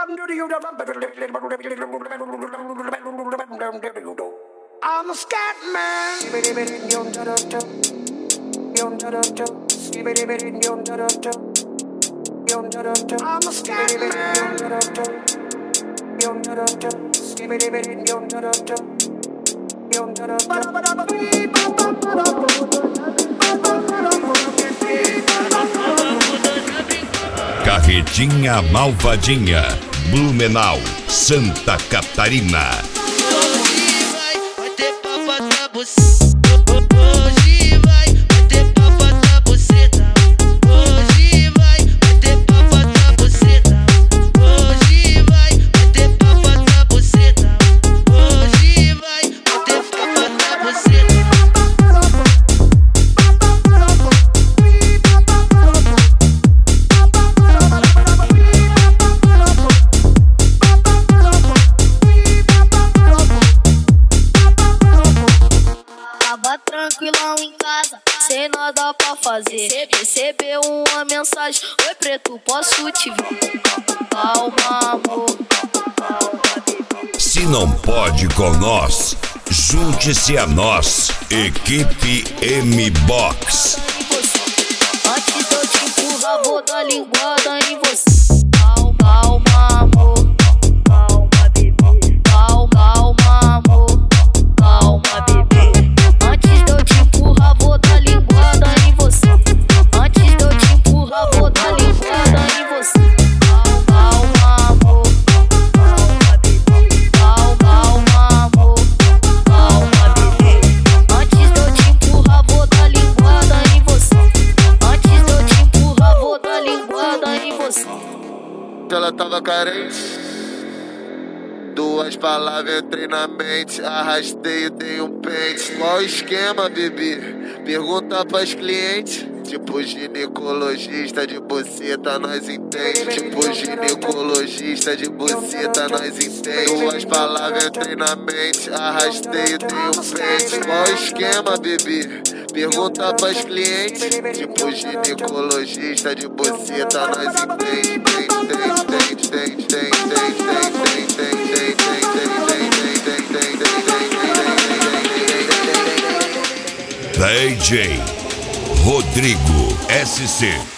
I'm a scat man. I'm a scat Carretinha Malvadinha, Blumenau, Santa Catarina. Hoje vai ter pra passar buceta. Hoje vai ter pra passar buceta. Hoje vai ter pra passar buceta. Hoje vai ter pra passar buceta. Hoje vai ter pra passar buceta. Tava tranquilão em casa, sem nada pra fazer. Recebeu uma mensagem: oi preto, posso te ver? Calma amor, calma bebê. Se não pode com nós, junte-se a nós, Equipe M-Box. Antes de eu te empurrar, vou dar linguada em você. Calma, calma amor, calma bebê. Calma, calma amor, calma bebê. Antes de eu te empurrar, vou dar linguada em você. Antes de eu te empurrar, vou dar linguada em você. Calma, calma amor, calma bebê. Calma, calma amor, calma bebê. Antes de eu te empurrar, vou dar linguada em você. Antes de eu te empurrar, vou dar linguada em você. Ela tava carente. Duas palavras entrei na mente, arrastei e dei um pente. Qual o esquema, bebê? Pergunta pras clientes. Tipo ginecologista de buceta, nós entende. Tipo ginecologista de buceta, nós entende. Duas palavras entrei na mente, arrastei e dei um pente. Qual o esquema, bebê? Pergunta pras clientes. Tipo ginecologista de buceta, nós entende. DJ Rodrigo SC.